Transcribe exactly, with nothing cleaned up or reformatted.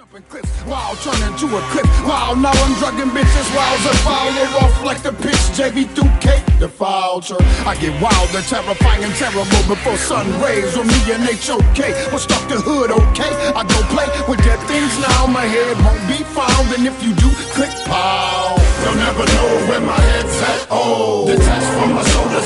Clips, wow, turn into a clip. Wow, now I'm drugging bitches. Wow's a fowler off like the pitch. J B through K, the vulture. I get wild, they're terrifying and terrible before sun rays with me and H O K. Well, stuck the hood, okay? I go play with dead things now. My head won't be found, and if you do, click pow. They'll never know where my head's at. Oh, detached from my shoulders.